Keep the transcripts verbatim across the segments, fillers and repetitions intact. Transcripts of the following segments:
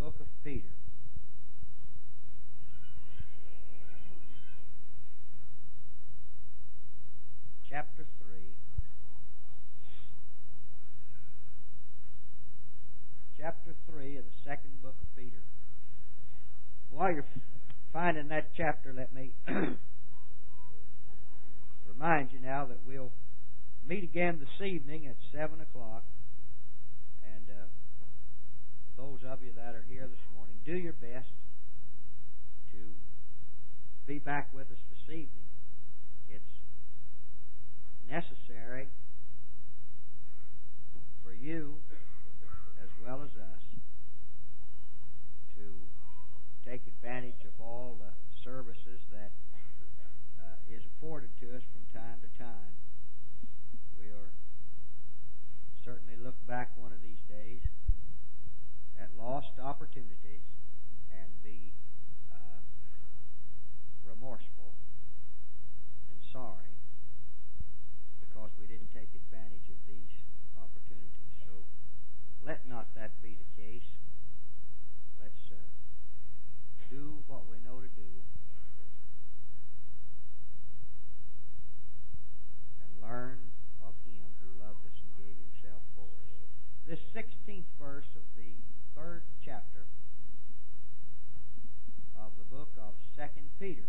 book of Peter. Chapter three. Chapter three of the second book of Peter. While you're finding that chapter, let me remind you now that we'll meet again this evening at seven o'clock. And uh, for those of you that are here this morning, do your best to be back with us this evening. It's necessary for you as well as us to take advantage of all the services that uh, is afforded to us from time to time. We'll certainly look back one of these days at lost opportunities and be uh, remorseful and sorry because we didn't take advantage of these opportunities. So let not that be the case. Let's uh, do what we know to do and learn of Him who loved us and gave Himself for us. This sixteenth verse of the third chapter of the book of Second Peter.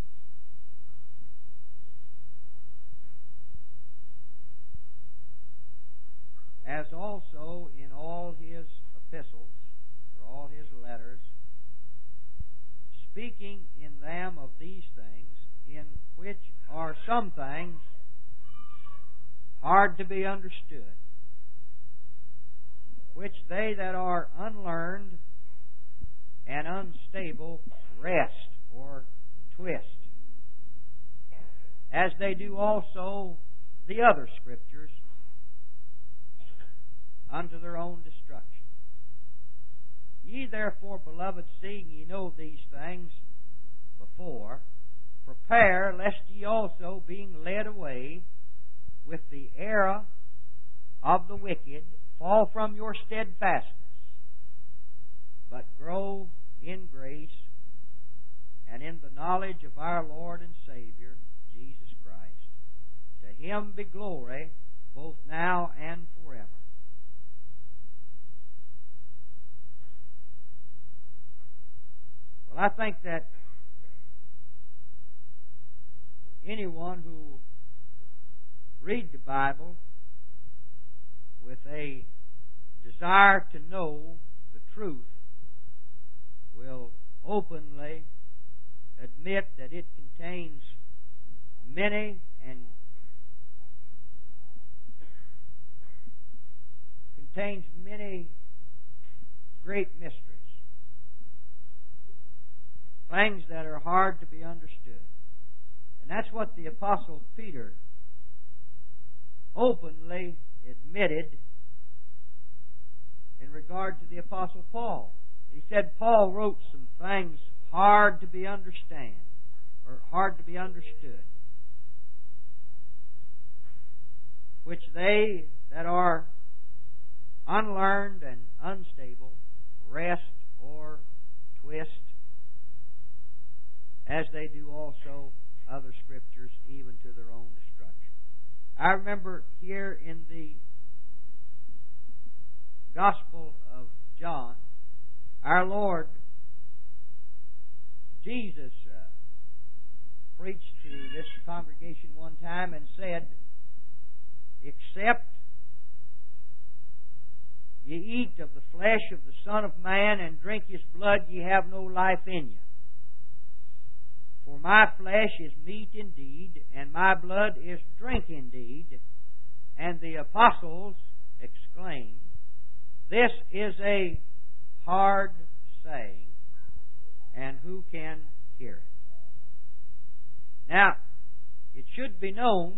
As also in all his epistles, or all his letters, speaking in them of these things, in which are some things hard to be understood, which they that are unlearned and unstable wrest or twist, as they do also the other Scriptures, unto their own destruction. Ye therefore, beloved, seeing ye know these things before, prepare lest ye also, being led away with the error of the wicked, fall from your steadfastness, but grow in grace and in the knowledge of our Lord and Savior, Jesus Christ. To Him be glory, both now and forever. Well, I think that anyone who reads the Bible with a desire to know the truth will openly admit that it contains many and contains many great mysteries. Things that are hard to be understood. And that's what the Apostle Peter openly admitted in regard to the Apostle Paul. He said Paul wrote some things hard to be understand, or hard to be understood, which they that are unlearned and unstable wrest or twist, as they do also other Scriptures, even to their own destruction. I remember here in the Gospel of John, our Lord Jesus uh, preached to this congregation one time and said, "Except ye eat of the flesh of the Son of Man and drink His blood, ye have no life in you. For my flesh is meat indeed, and my blood is drink indeed." And the apostles exclaimed, "This is a hard saying, and who can hear it?" Now, it should be known,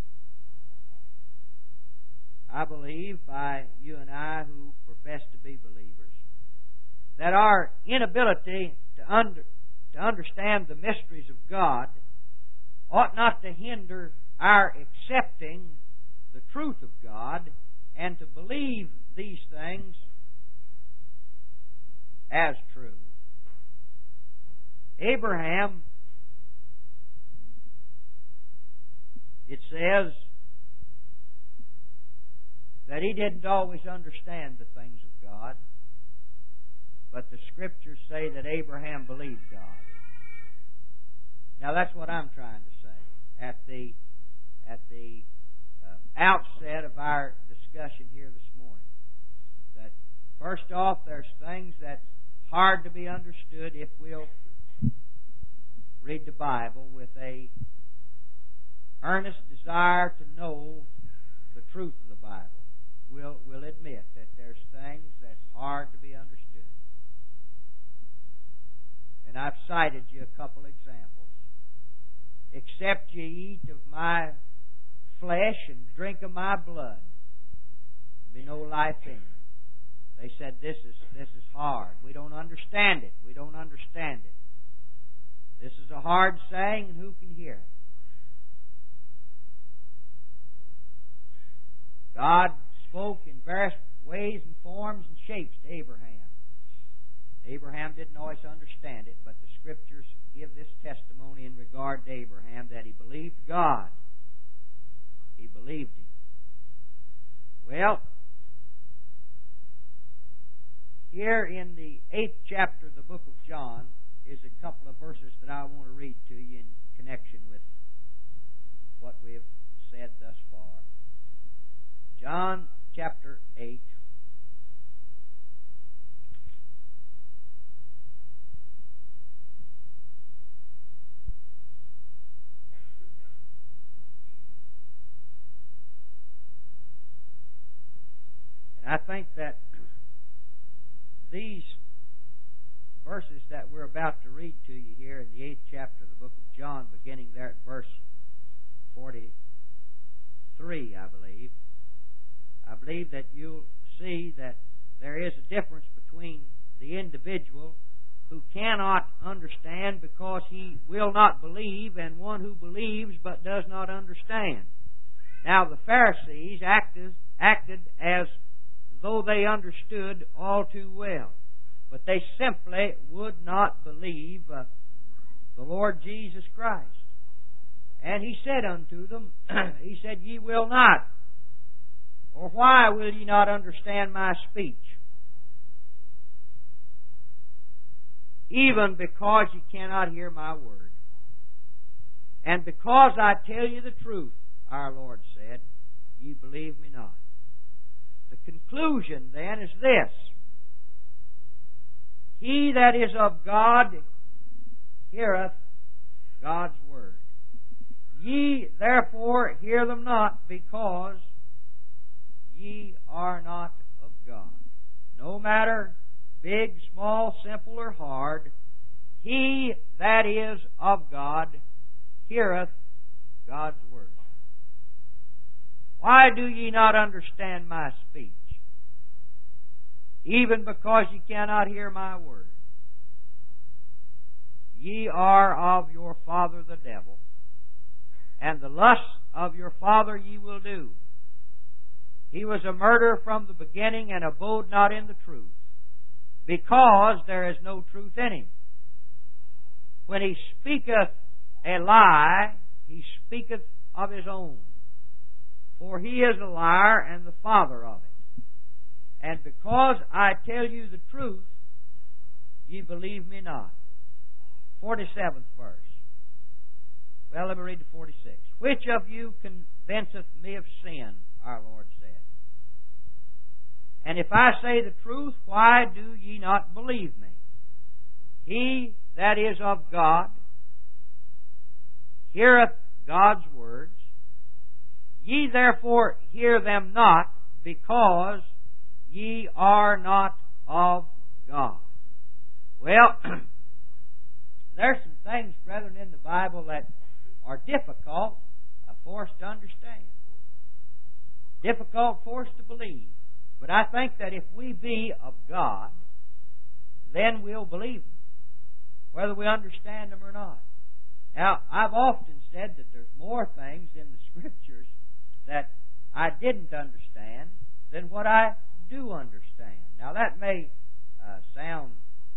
I believe, by you and I who profess to be believers, that our inability to under to understand the mysteries of God ought not to hinder our accepting the truth of God and to believe these things as true. Abraham, it says that he didn't always understand the things of God, but the Scriptures say that Abraham believed God. Now that's what I'm trying to say at the at the uh, outset of our discussion here this morning. That first off, there's things that's hard to be understood if we'll read the Bible with a earnest desire to know the truth of the Bible. We'll, we'll admit that there's things that's hard to be understood. And I've cited you a couple examples. Except ye eat of my flesh and drink of my blood, there be no life in you. They said this is this is hard. We don't understand it. We don't understand it. This is a hard saying, and who can hear it? God spoke in various ways and forms and shapes to Abraham. Abraham didn't always understand it, but the Scriptures give this testimony in regard to Abraham that he believed God. He believed Him. Well, here in the eighth chapter of the book of John is a couple of verses that I want to read to you in connection with what we have said thus far. John chapter eight. And I think that these verses that we're about to read to you here in the eighth chapter of the book of John, beginning there at verse forty-three, I believe, I believe that you'll see that there is a difference between the individual who cannot understand because he will not believe and one who believes but does not understand. Now, the Pharisees acted, acted as though they understood all too well, but they simply would not believe uh, the Lord Jesus Christ. And He said unto them, He said, Ye will not, or why will ye not understand my speech? Even because ye cannot hear my word. And because I tell you the truth, our Lord said, ye believe me not. The conclusion then is this: He that is of God heareth God's word. Ye therefore hear them not, because ye are not of God. No matter big, small, simple, or hard, he that is of God heareth God's word. Why do ye not understand my speech? Even because ye cannot hear my word. Ye are of your father the devil, and the lusts of your father ye will do. He was a murderer from the beginning, and abode not in the truth, because there is no truth in him. When he speaketh a lie, he speaketh of his own. For he is a liar and the father of it. And because I tell you the truth, ye believe me not. forty-seventh verse. Well, let me read the forty-sixth. Which of you convinceth me of sin? Our Lord said. And if I say the truth, why do ye not believe me? He that is of God heareth God's words. Ye therefore hear them not, because ye are not of God. Well, there's some things, brethren, in the Bible that are difficult for us to understand. Difficult for us to believe. But I think that if we be of God, then we'll believe them, whether we understand them or not. Now, I've often said that there's more things in the Scriptures that I didn't understand than what I do understand. Now, that may uh, sound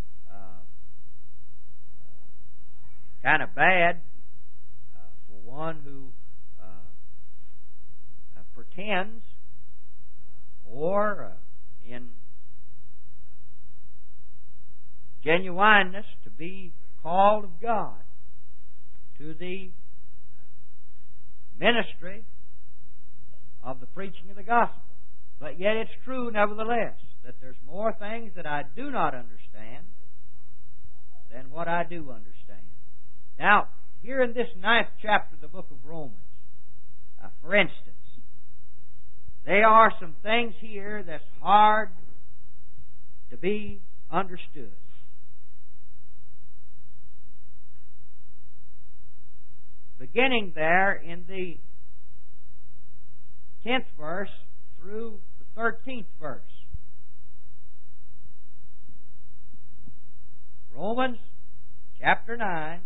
kind of bad uh, for one who uh, uh, pretends uh, or uh, in genuineness to be called of God to the ministry of the preaching of the gospel. But yet it's true, nevertheless, that there's more things that I do not understand than what I do understand. Now, here in this ninth chapter of the book of Romans, uh, for instance, there are some things here that's hard to be understood. Beginning there in the tenth verse through the thirteenth verse. Romans chapter nine,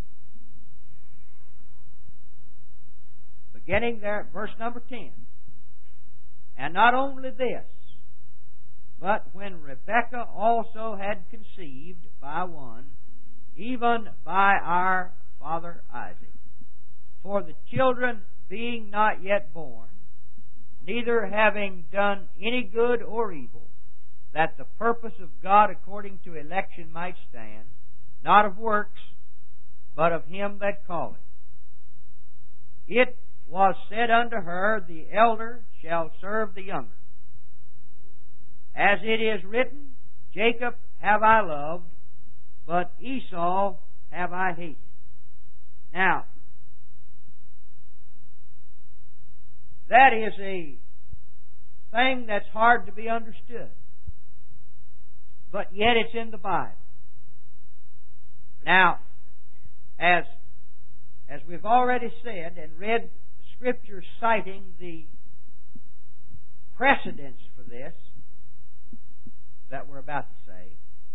beginning there at verse number ten. And not only this, but when Rebekah also had conceived by one, even by our father Isaac, for the children being not yet born, neither having done any good or evil, that the purpose of God according to election might stand, not of works, but of him that calleth. It was said unto her, the elder shall serve the younger. As it is written, Jacob have I loved, but Esau have I hated. Now, that is a thing that's hard to be understood. But yet it's in the Bible. Now, as, as we've already said and read Scripture citing the precedents for this that we're about to say,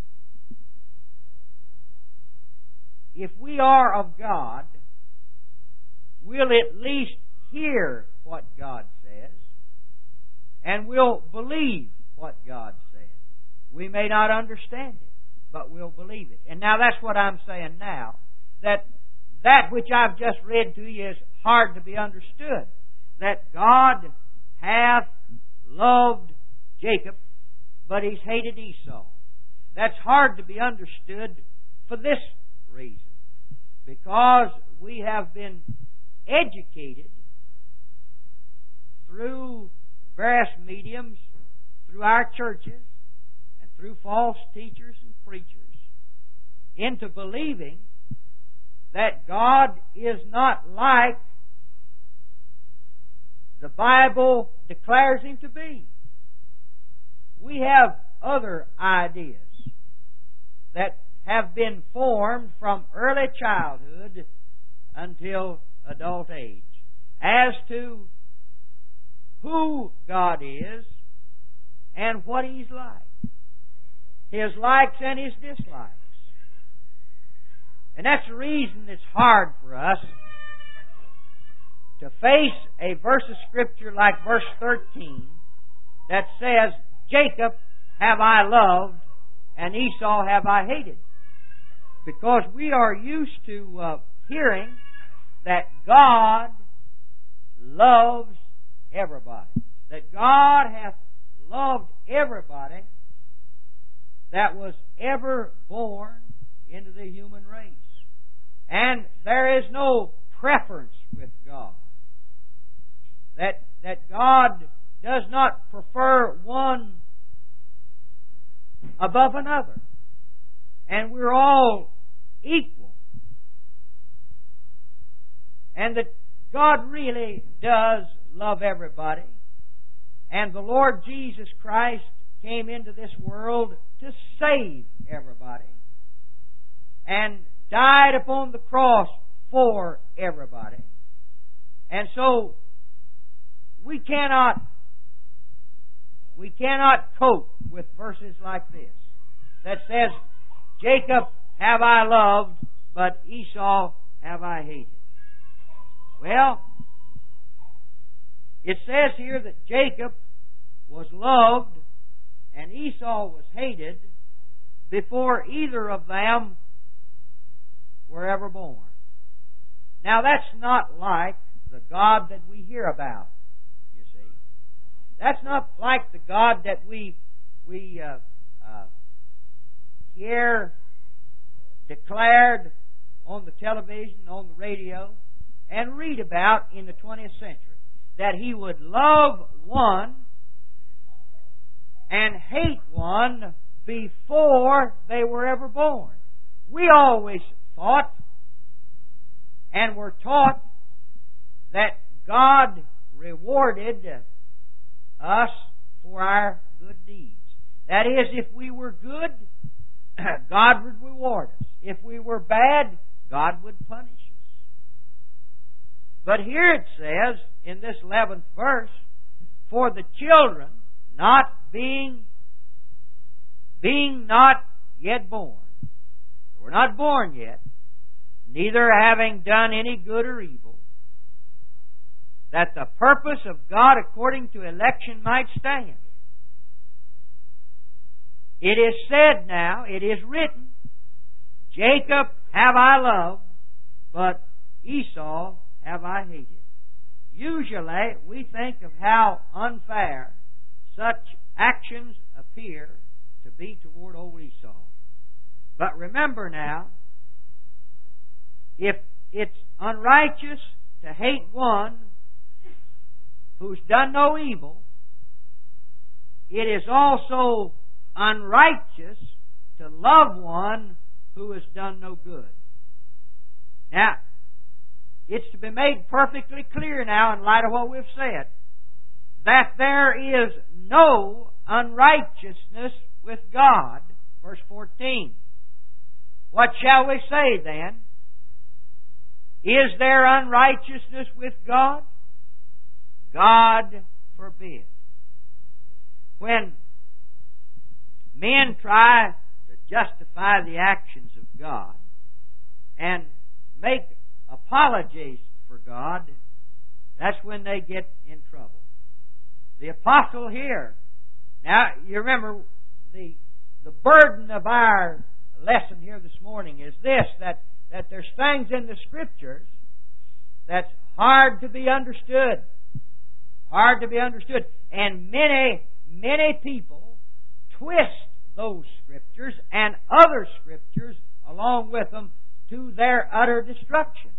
if we are of God, we'll at least hear what God says, and we'll believe what God says. We may not understand it, but we'll believe it. And now that's what I'm saying now, that that which I've just read to you is hard to be understood. That God hath loved Jacob, but He's hated Esau. That's hard to be understood for this reason. Because we have been educated through various mediums, through our churches, and through false teachers and preachers, into believing that God is not like the Bible declares Him to be. We have other ideas that have been formed from early childhood until adult age as to who God is and what He's like. His likes and His dislikes. And that's the reason it's hard for us to face a verse of Scripture like verse thirteen that says, Jacob have I loved and Esau have I hated. Because we are used to uh, hearing that God loves everybody. That God hath loved everybody that was ever born into the human race. And there is no preference with God. That, that God does not prefer one above another. And we're all equal. And that God really does love everybody. And the Lord Jesus Christ came into this world to save everybody. And died upon the cross for everybody. And so we cannot we cannot cope with verses like this that says, Jacob have I loved, but Esau have I hated. Well, it says here that Jacob was loved and Esau was hated before either of them were ever born. Now that's not like the God that we hear about, you see. That's not like the God that we we uh, uh, hear declared on the television, on the radio, and read about in the twentieth century. That He would love one and hate one before they were ever born. We always thought and were taught that God rewarded us for our good deeds. That is, if we were good, God would reward us. If we were bad, God would punish us. But here it says, in this eleventh verse, for the children not being, being not yet born. We're not born yet, neither having done any good or evil, that the purpose of God according to election might stand. It is said now, it is written, Jacob have I loved, but Esau have I hated. Usually we think of how unfair such actions appear to be toward old Esau. But remember now, if it's unrighteous to hate one who's done no evil, it is also unrighteous to love one who has done no good. Now, it's to be made perfectly clear now in light of what we've said that there is no unrighteousness with God. Verse fourteen. What shall we say then? Is there unrighteousness with God? God forbid. When men try to justify the actions of God and make apologies for God, that's when they get in trouble. The apostle here, now you remember the the burden of our lesson here this morning is this, that, that there's things in the Scriptures that's hard to be understood. Hard to be understood. And many, many people twist those Scriptures and other Scriptures along with them to their utter destruction.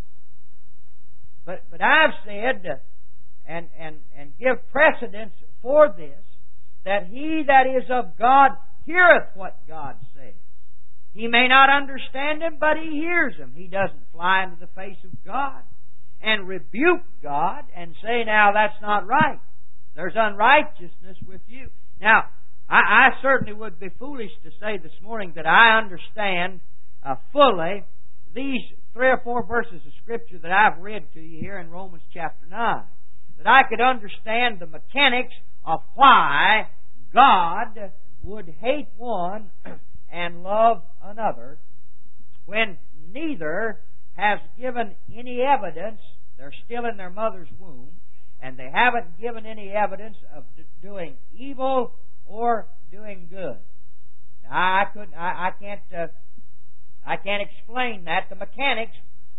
But but I've said, and, and, and give precedence for this, that he that is of God heareth what God says. He may not understand Him, but he hears Him. He doesn't fly into the face of God and rebuke God and say, now that's not right. There's unrighteousness with you. Now, I, I certainly would be foolish to say this morning that I understand uh, fully these three or four verses of Scripture that I've read to you here in Romans chapter nine. That I could understand the mechanics of why God would hate one and love another when neither has given any evidence. They're still in their mother's womb, and they haven't given any evidence of doing evil or doing good. Now, I couldn't, I, I can't, uh, I can't explain that. The mechanics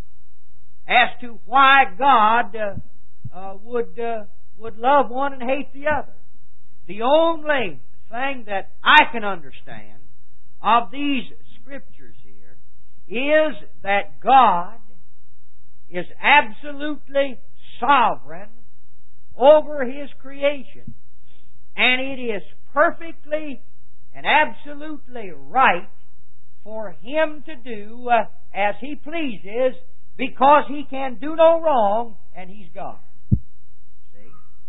as to why God uh, uh, would uh, would love one and hate the other. The only thing that I can understand of these Scriptures here is that God is absolutely sovereign over His creation, and it is perfectly and absolutely right for Him to do uh, as He pleases, because He can do no wrong, and He's God. See?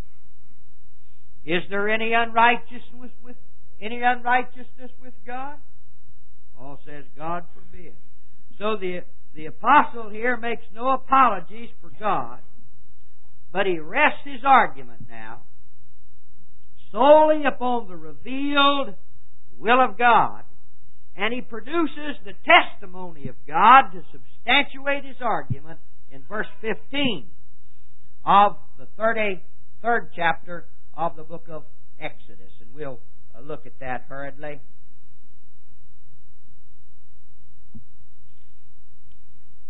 Is there any unrighteousness with any unrighteousness with God? Paul says, God forbid. So the the apostle here makes no apologies for God, but he rests his argument now solely upon the revealed will of God, and he produces the testimony of God to substantiate his argument in verse fifteen of the thirty-third chapter of the book of Exodus. And we'll look at that hurriedly.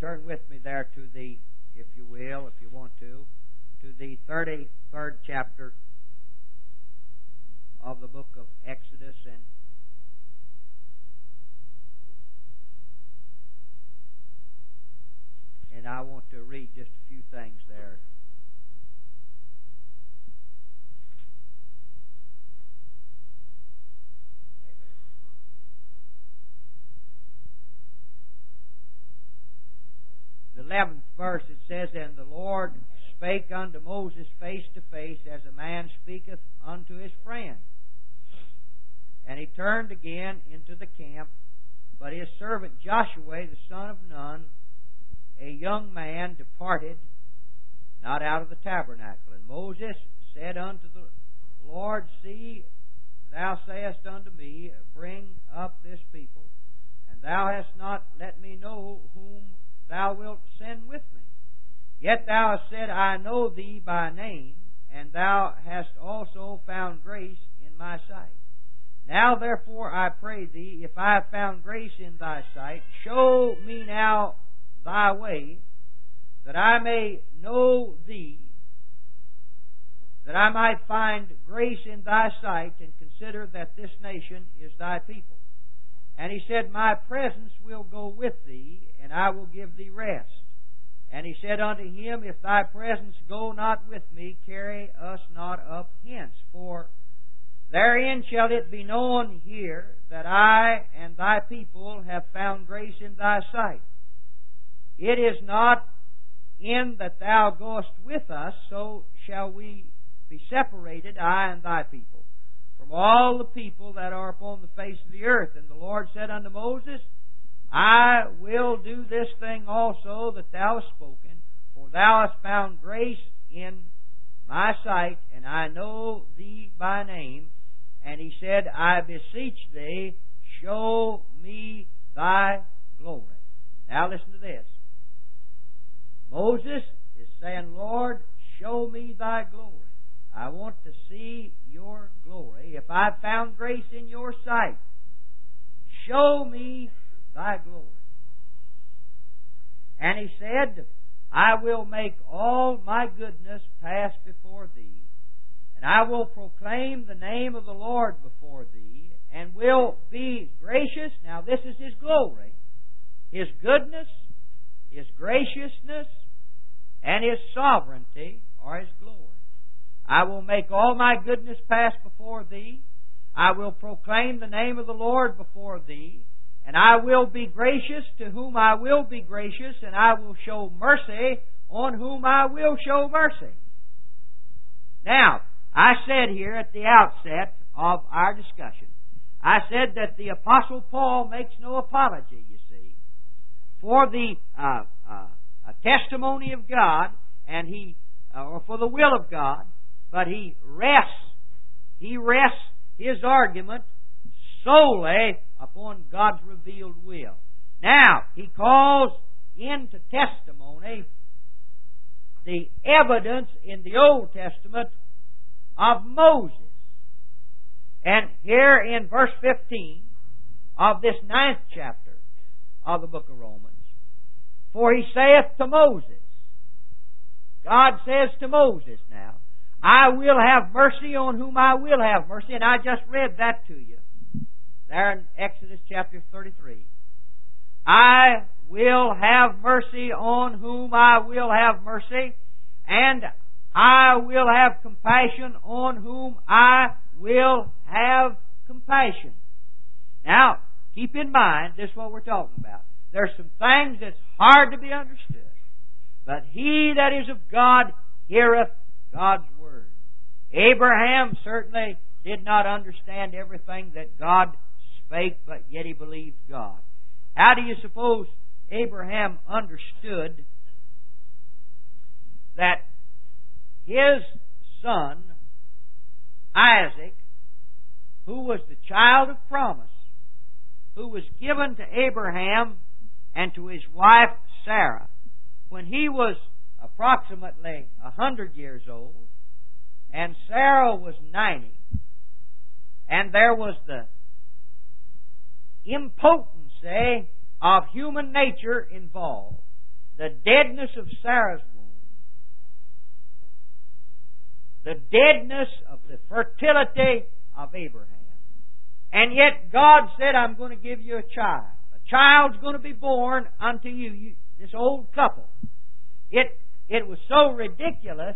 turn with me there to the, if you will, if you want to, to the thirty-third chapter of the book of Exodus, and and I want to read just a few things there. The eleventh verse, it says, "And the Lord spake unto Moses face to face, as a man speaketh unto his friend. And he turned again into the camp, but his servant Joshua, the son of Nun, a young man, departed not out of the tabernacle. And Moses said unto the Lord, See, thou sayest unto me, Bring up this people, and thou hast not let me know whom thou wilt send with me. Yet thou hast said, I know thee by name, and thou hast also found grace in my sight. Now therefore I pray thee, if I have found grace in thy sight, show me now thy way, that I may know thee, that I might find grace in thy sight, and consider that this nation is thy people. And he said, My presence will go with thee, and I will give thee rest. And he said unto him, If thy presence go not with me, carry us not up hence. For therein shall it be known here that I and thy people have found grace in thy sight. It is not in that thou goest with us, so shall we be separated, I and thy people, from all the people that are upon the face of the earth. And the Lord said unto Moses, I will do this thing also that thou hast spoken, for thou hast found grace in my sight, and I know thee by name. And he said, I beseech thee, show me thy glory. Now listen to this. Moses is saying, Lord, show me thy glory. I want to see your glory. If I've found grace in your sight, show me thy glory. And he said, I will make all my goodness pass before thee, and I will proclaim the name of the Lord before thee, and will be gracious. Now this is his glory, his goodness, his graciousness, and his sovereignty are his glory. I will make all my goodness pass before thee. I will proclaim the name of the Lord before thee. And I will be gracious to whom I will be gracious, and I will show mercy on whom I will show mercy. Now, I said here at the outset of our discussion, I said that the Apostle Paul makes no apology, you see, for the uh, uh, testimony of God, and he, uh, or for the will of God, but he rests, he rests his argument solely upon God's revealed will. Now, he calls into testimony the evidence in the Old Testament of Moses. And here in verse fifteen of this ninth chapter of the book of Romans, for he saith to Moses, God says to Moses now, I will have mercy on whom I will have mercy. And I just read that to you there in Exodus chapter thirty-three. I will have mercy on whom I will have mercy, and I will have compassion on whom I will have compassion. Now, keep in mind, this is what we're talking about. There's some things that's hard to be understood. But he that is of God heareth God's word. Abraham certainly did not understand everything that God spake, but yet he believed God. How do you suppose Abraham understood that his son, Isaac, who was the child of promise, who was given to Abraham and to his wife Sarah, when he was approximately a hundred years old, and Sarah was ninety, and there was the impotency of human nature involved, the deadness of Sarah's womb, the deadness of the fertility of Abraham. And yet God said, I'm going to give you a child. A child's going to be born unto you, you this old couple. It, it was so ridiculous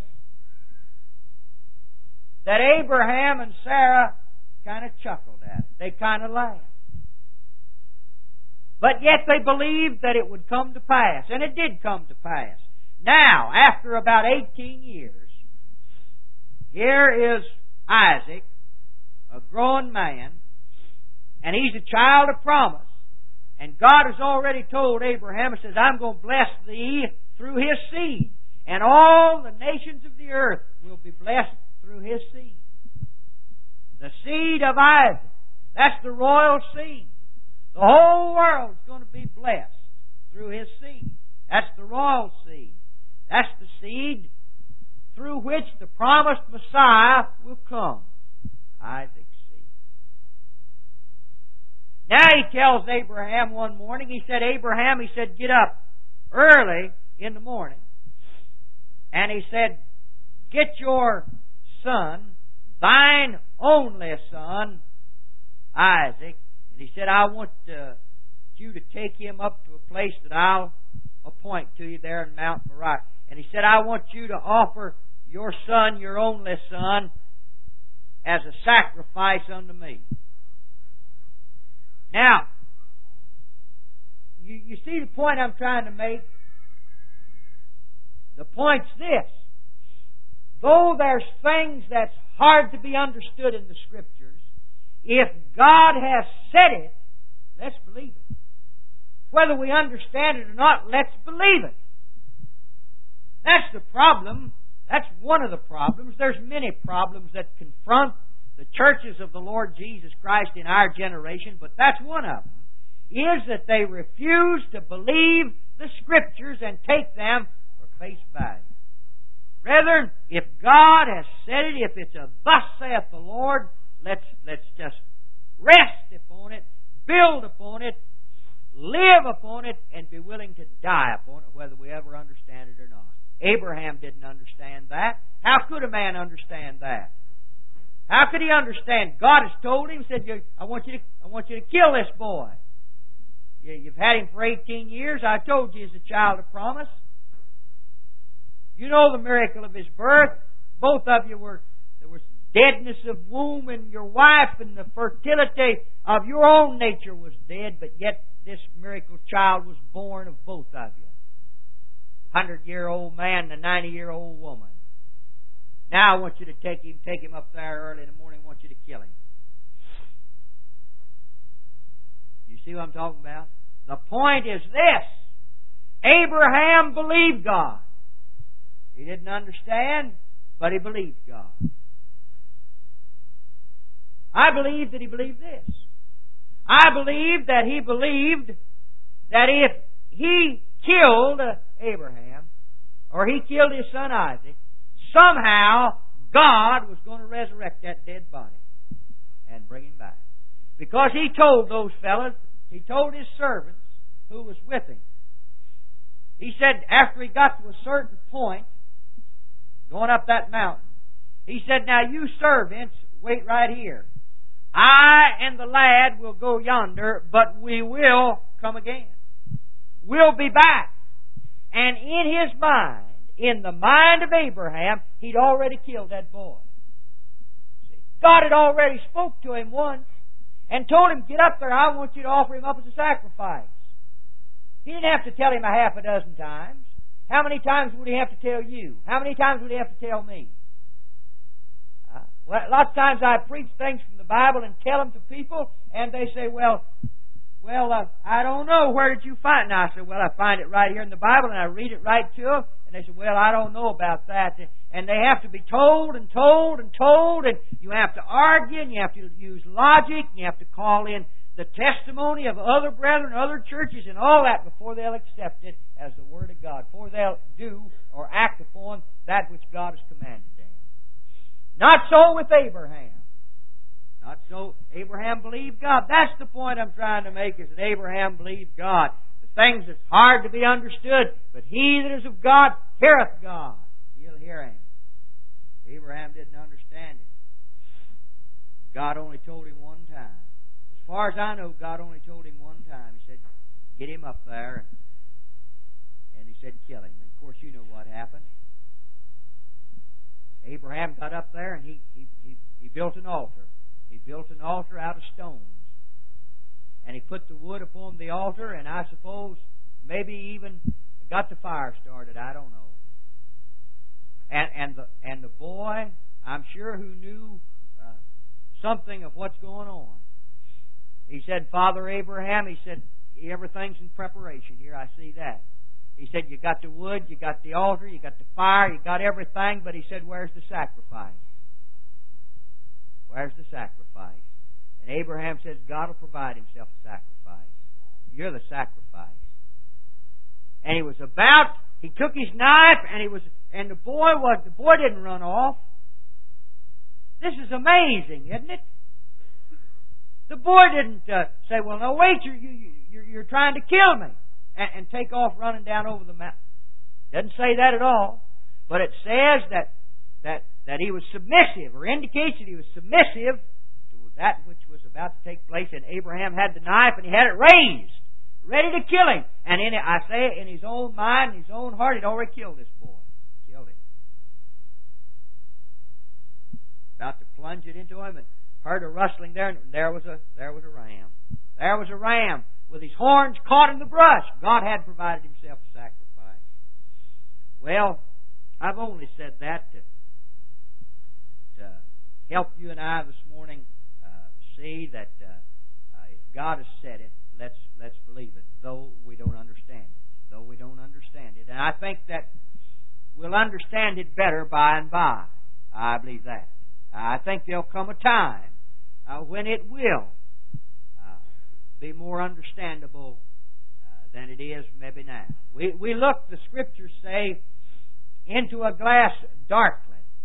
that Abraham and Sarah kind of chuckled at it. They kind of laughed. But yet they believed that it would come to pass. And it did come to pass. Now, after about eighteen years, here is Isaac, a grown man, and he's a child of promise. And God has already told Abraham, He says, I'm going to bless thee through his seed. And all the nations of the earth will be blessed through his seed. The seed of Isaac. That's the royal seed. The whole world's going to be blessed through his seed. That's the royal seed. That's the seed through which the promised Messiah will come. Isaac's seed. Now he tells Abraham one morning, he said, Abraham, he said, get up early in the morning. And he said, get your son, thine only son, Isaac. And he said, I want uh, you to take him up to a place that I'll appoint to you there in Mount Moriah. And he said, I want you to offer your son, your only son, as a sacrifice unto me. Now, you, you see the point I'm trying to make? The point's this. Though there's things that's hard to be understood in the Scriptures, if God has said it, let's believe it. Whether we understand it or not, let's believe it. That's the problem. That's one of the problems. There's many problems that confront the churches of the Lord Jesus Christ in our generation, but that's one of them, is that they refuse to believe the Scriptures and take them for face value. Brethren, if God has said it, if it's a thus saith the Lord, let's, let's just rest upon it, build upon it, live upon it, and be willing to die upon it, whether we ever understand it or not. Abraham didn't understand that. How could a man understand that? How could he understand? God has told him, said, I want you to, I want you to kill this boy. You've had him for eighteen years. I told you he's a child of promise. You know the miracle of his birth. Both of you were, there was deadness of womb in your wife, and the fertility of your own nature was dead, but yet this miracle child was born of both of you. Hundred-year-old man and a ninety-year-old woman. Now I want you to take him, take him up there early in the morning. I want you to kill him. You see what I'm talking about? The point is this. Abraham believed God. He didn't understand, but he believed God. I believe that he believed this. I believe that he believed that if he killed Abraham, or he killed his son Isaac, somehow God was going to resurrect that dead body and bring him back. Because he told those fellas, he told his servants who was with him, he said after he got to a certain point, going up that mountain, he said, now you servants, wait right here. I and the lad will go yonder, but we will come again. We'll be back. And in his mind, in the mind of Abraham, he'd already killed that boy. See, God had already spoke to him once and told him, get up there, I want you to offer him up as a sacrifice. He didn't have to tell him a half a dozen times. How many times would he have to tell you? How many times would he have to tell me? Uh, well, lots of times I preach things from the Bible and tell them to people, and they say, well, well, uh, I don't know. Where did you find it? And I said, well, I find it right here in the Bible, and I read it right to them. And they said, well, I don't know about that. And they have to be told and told and told, and you have to argue, and you have to use logic, and you have to call in the testimony of other brethren, other churches, and all that before they'll accept it as the Word of God, before they'll do or act upon that which God has commanded them. Not so with Abraham. Not so. Abraham believed God. That's the point I'm trying to make, is that Abraham believed God. The things that's hard to be understood. But he that is of God heareth God. He'll hear him. Abraham didn't understand it. God only told him one time. As far as I know, God only told him one time. He said, get him up there. And he said, kill him. And of course, you know what happened. Abraham got up there and he, he, he, he built an altar. He built an altar out of stones. And he put the wood upon the altar, and I suppose maybe even got the fire started. I don't know. And and the and the boy, I'm sure, who knew uh, something of what's going on. He said, Father Abraham, he said, everything's in preparation here. I see that. He said, you got the wood, you got the altar, you got the fire, you got everything. But he said, where's the sacrifice? Where's the sacrifice? And Abraham says, God will provide himself a sacrifice. You're the sacrifice. And he was about, he took his knife, and he was, and the boy was, the boy didn't run off. This is amazing, isn't it? The boy didn't uh, say, well, no, wait, you're, you, you're, you're trying to kill me, and, and take off running down over the mountain. Doesn't say that at all. But it says that, that, that he was submissive, or indicates that he was submissive that which was about to take place, and Abraham had the knife and he had it raised, ready to kill him. And in it, I say, in his own mind, in his own heart, he'd already killed this boy. Killed him. About to plunge it into him, and heard a rustling there, and there was a there was a ram. There was a ram with his horns caught in the brush. God had provided himself a sacrifice. Well, I've only said that to, to help you and I this morning see that uh, uh, if God has said it, let's let's believe it, though we don't understand it. Though we don't understand it. And I think that we'll understand it better by and by. I believe that. I think there'll come a time uh, when it will uh, be more understandable uh, than it is maybe now. We, we look, the Scriptures say, into a glass darkly.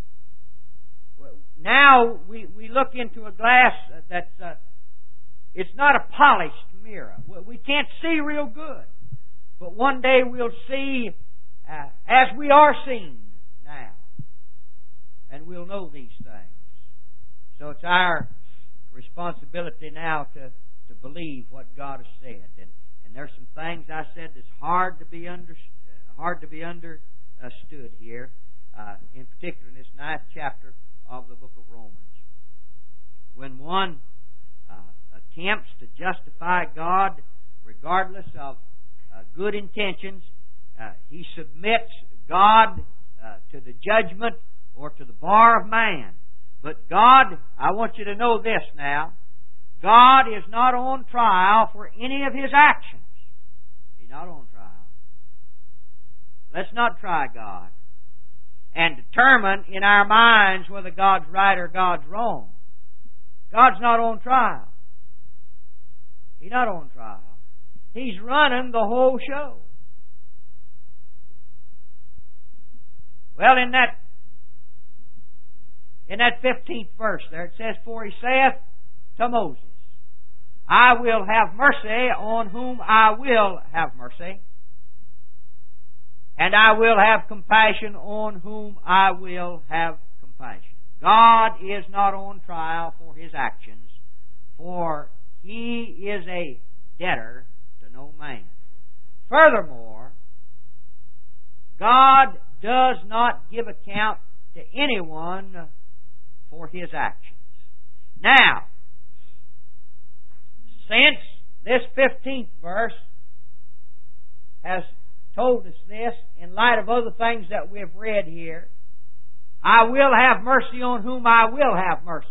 Now we, we look into a glass that's uh, it's not a polished mirror. We can't see real good. But one day we'll see uh, as we are seen now. And we'll know these things. So it's our responsibility now to, to believe what God has said. And, and there's some things I said that's hard to be under, hard to be understood here. Uh, in particular in this ninth chapter of the book of Romans. When one uh, attempts to justify God regardless of uh, good intentions, uh, he submits God uh, to the judgment or to the bar of man. But God, I want you to know this now, God is not on trial for any of His actions. He's not on trial. Let's not try God and determine in our minds whether God's right or God's wrong. God's not on trial. He's not on trial. He's running the whole show. Well, in that in that fifteenth verse there, it says, For He saith to Moses, I will have mercy on whom I will have mercy, and I will have compassion on whom I will have compassion. God is not on trial for His actions, for He is a debtor to no man. Furthermore, God does not give account to anyone for His actions. Now, since this fifteenth verse has told us this, in light of other things that we've read here, I will have mercy on whom I will have mercy.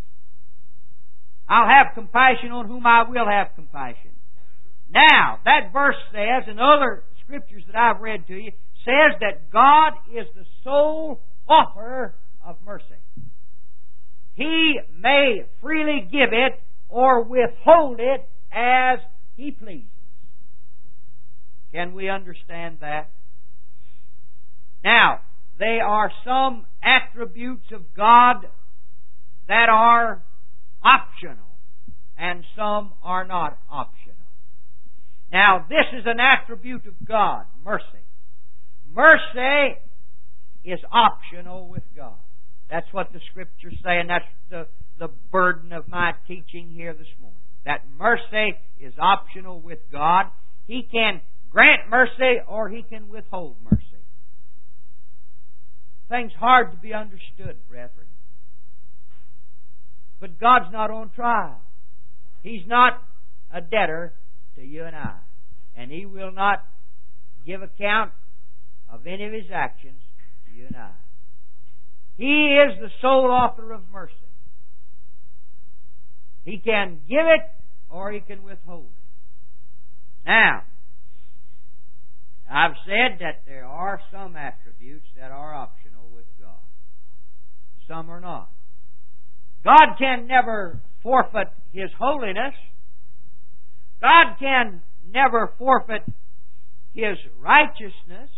I'll have compassion on whom I will have compassion. Now, that verse says, and other scriptures that I've read to you, says that God is the sole offerer of mercy. He may freely give it or withhold it as He pleases. Can we understand that? Now, there are some attributes of God that are optional, and some are not optional. Now, this is an attribute of God, mercy. Mercy is optional with God. That's what the Scriptures say, and that's the, the burden of my teaching here this morning. That mercy is optional with God. He can grant mercy or He can withhold mercy. Things hard to be understood, brethren. But God's not on trial. He's not a debtor to you and I. And He will not give account of any of His actions to you and I. He is the sole author of mercy. He can give it or He can withhold it. Now, I've said that there are some attributes that are optional with God. Some are not. God can never forfeit His holiness. God can never forfeit His righteousness.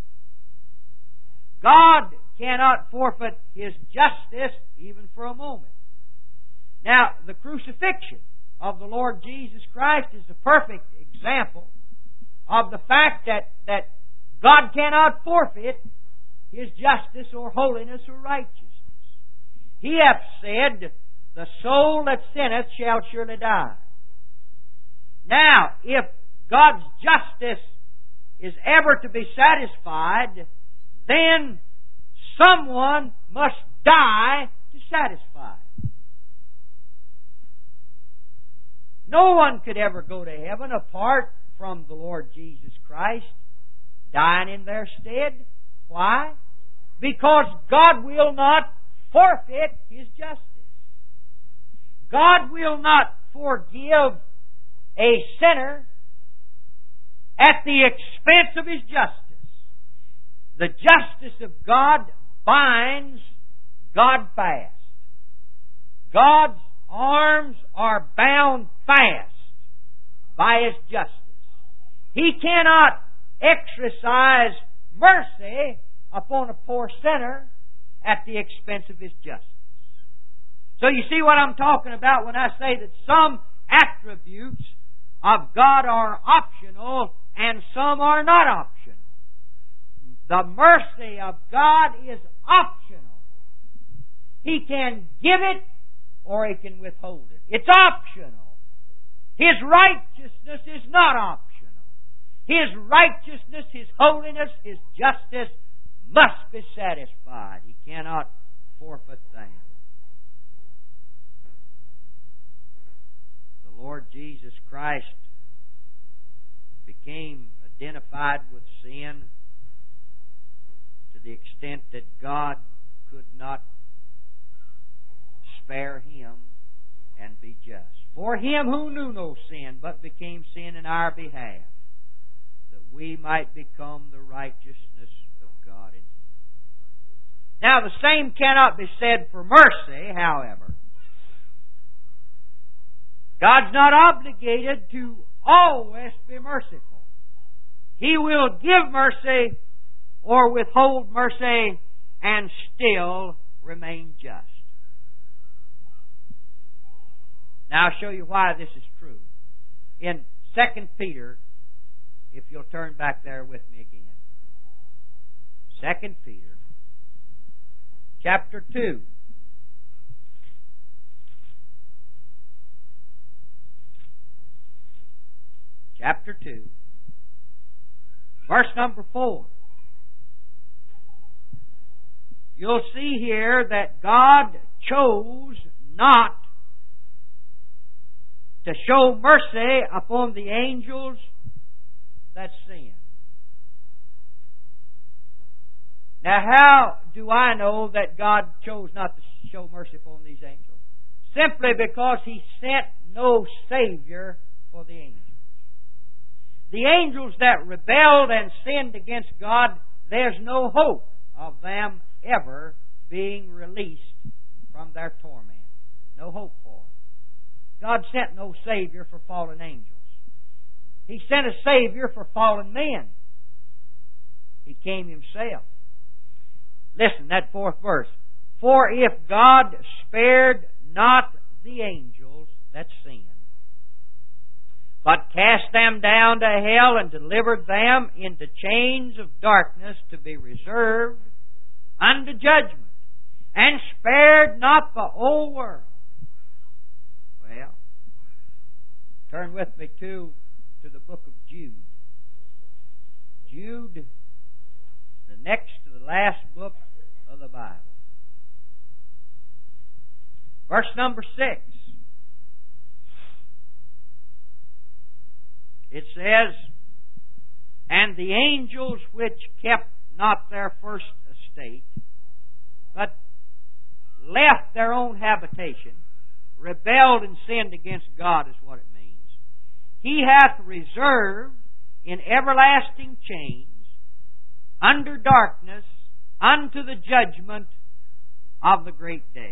God cannot forfeit His justice even for a moment. Now, the crucifixion of the Lord Jesus Christ is a perfect example of the fact that, that God cannot forfeit His justice or holiness or righteousness. He hath said, "The soul that sinneth shall surely die." Now, if God's justice is ever to be satisfied, then someone must die to satisfy it. No one could ever go to heaven apart from the Lord Jesus Christ dying in their stead. Why? Because God will not forfeit His justice. God will not forgive a sinner at the expense of His justice. The justice of God binds God fast. God's arms are bound fast by His justice. He cannot exercise mercy upon a poor sinner at the expense of His justice. So you see what I'm talking about when I say that some attributes of God are optional and some are not optional. The mercy of God is optional. He can give it or He can withhold it. It's optional. His righteousness is not optional. His righteousness, His holiness, His justice must be satisfied. He cannot forfeit them. The Lord Jesus Christ became identified with sin to the extent that God could not spare Him and be just. For Him who knew no sin, but became sin in our behalf, that we might become the righteousness of God in Him. Now, the same cannot be said for mercy, however. God's not obligated to always be merciful. He will give mercy or withhold mercy and still remain just. Now I'll show you why this is true. In Second Peter, if you'll turn back there with me again. Second Peter, chapter two. Chapter two, verse number four. You'll see here that God chose not to show mercy upon the angels that sinned. Now, how do I know that God chose not to show mercy upon these angels? Simply because He sent no Savior for the angels. The angels that rebelled and sinned against God, there's no hope of them ever being released from their torment. No hope for it. God sent no Savior for fallen angels. He sent a Savior for fallen men. He came Himself. Listen, that fourth verse. For if God spared not the angels that sinned, but cast them down to hell and delivered them into chains of darkness to be reserved unto judgment, and spared not the whole world. Well, turn with me to, to the book of Jude. Jude, the next to the last book of the Bible. Verse number six. It says, "And the angels which kept not their first estate, but left their own habitation, rebelled and sinned against God," is what it means, "He hath reserved in everlasting chains under darkness unto the judgment of the great day."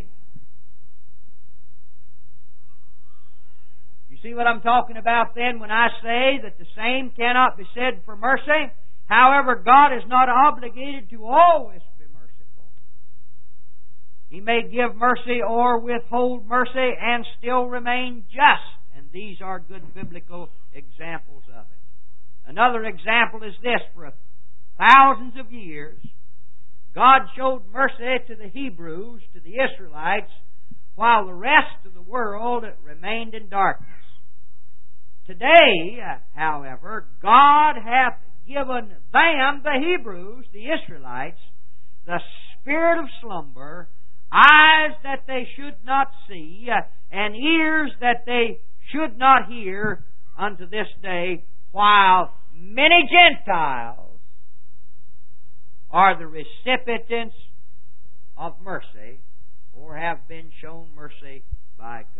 You see what I'm talking about then when I say that the same cannot be said for mercy? However, God is not obligated to always be merciful. He may give mercy or withhold mercy and still remain just. And these are good biblical examples of it. Another example is this. For thousands of years, God showed mercy to the Hebrews, to the Israelites, while the rest of the world remained in darkness. Today, however, God hath given them, the Hebrews, the Israelites, the spirit of slumber, eyes that they should not see, and ears that they should not hear unto this day, while many Gentiles are the recipients of mercy, or have been shown mercy by God.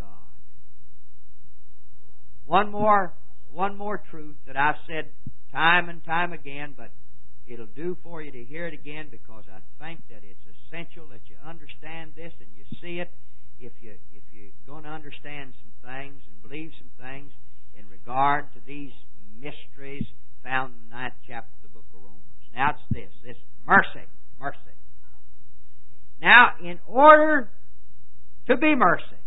One more, one more truth that I've said time and time again, but it'll do for you to hear it again, because I think that it's essential that you understand this and you see it if you if you're going to understand some things and believe some things in regard to these mysteries found in the ninth chapter of the book of Romans. Now it's this, this mercy, mercy. Now, in order to be mercy,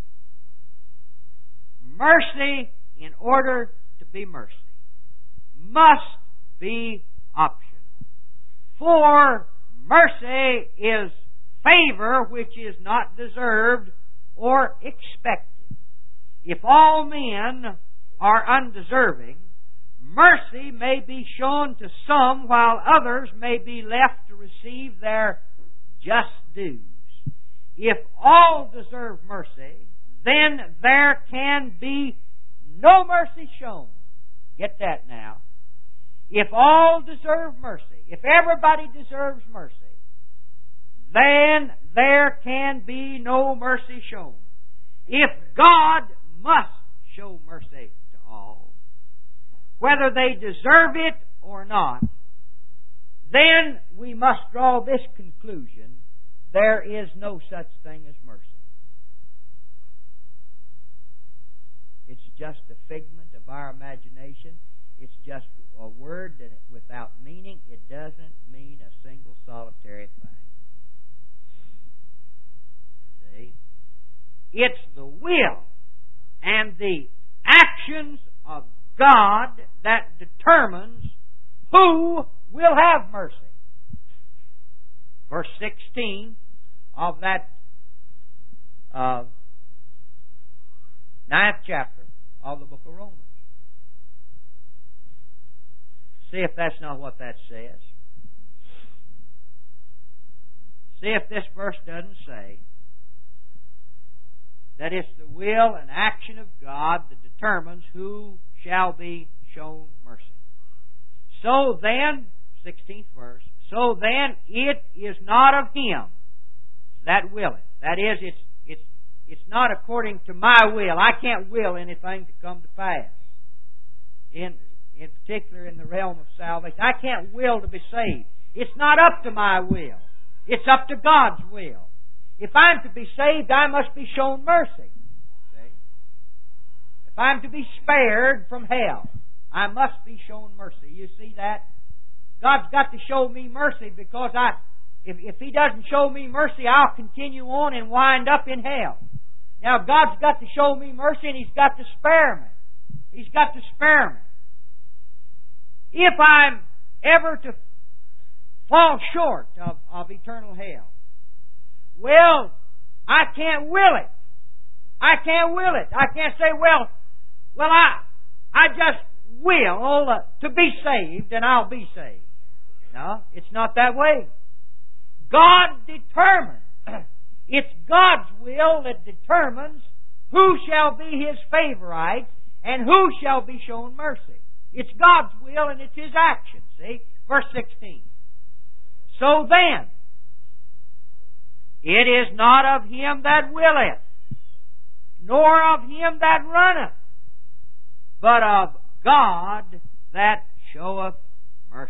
mercy, in order to be mercy, must be optional. For mercy is favor which is not deserved or expected. If all men are undeserving, mercy may be shown to some, while others may be left to receive their just dues. If all deserve mercy, then there can be no mercy shown. Get that now. If all deserve mercy, if everybody deserves mercy, then there can be no mercy shown. If God must show mercy to all, whether they deserve it or not, then we must draw this conclusion: there is no such thing as mercy. It's just a figment of our imagination. It's just a word that, without meaning, it doesn't mean a single solitary thing. See? It's the will and the actions of God that determines who will have mercy. Verse sixteen of that uh, ninth chapter of the book of Romans. See if that's not what that says. See if this verse doesn't say that it's the will and action of God that determines who shall be shown mercy. So then, sixteenth verse, so then it is not of Him that willeth. That is, it's it's it's not according to my will. I can't will anything to come to pass. In in particular in the realm of salvation, I can't will to be saved. It's not up to my will. It's up to God's will. If I'm to be saved, I must be shown mercy. See? If I'm to be spared from hell, I must be shown mercy. You see that? God's got to show me mercy, because I, if, if He doesn't show me mercy, I'll continue on and wind up in hell. Now, God's got to show me mercy, and He's got to spare me. He's got to spare me. If I'm ever to fall short of, of eternal hell, well, I can't will it. I can't will it. I can't say, well, well, I, I just will uh, to be saved and I'll be saved. No, it's not that way. God determines. It's God's will that determines who shall be His favorites and who shall be shown mercy. It's God's will and it's His action. See? Verse sixteen. So then, it is not of him that willeth, nor of him that runneth, but of God that showeth mercy.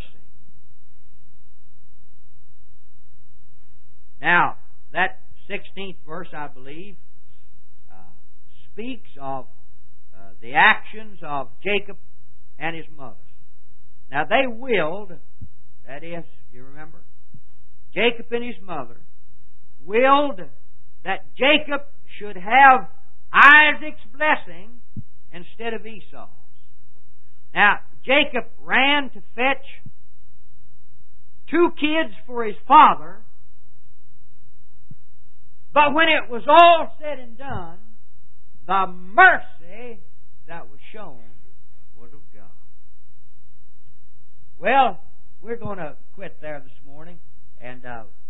Now, that sixteenth verse, I believe, uh, speaks of uh, the actions of Jacob and his mother. Now, they willed, that is, you remember, Jacob and his mother willed that Jacob should have Isaac's blessing instead of Esau's. Now, Jacob ran to fetch two kids for his father, but when it was all said and done, the mercy that was shown was of God. Well, we're going to quit there this morning, and uh,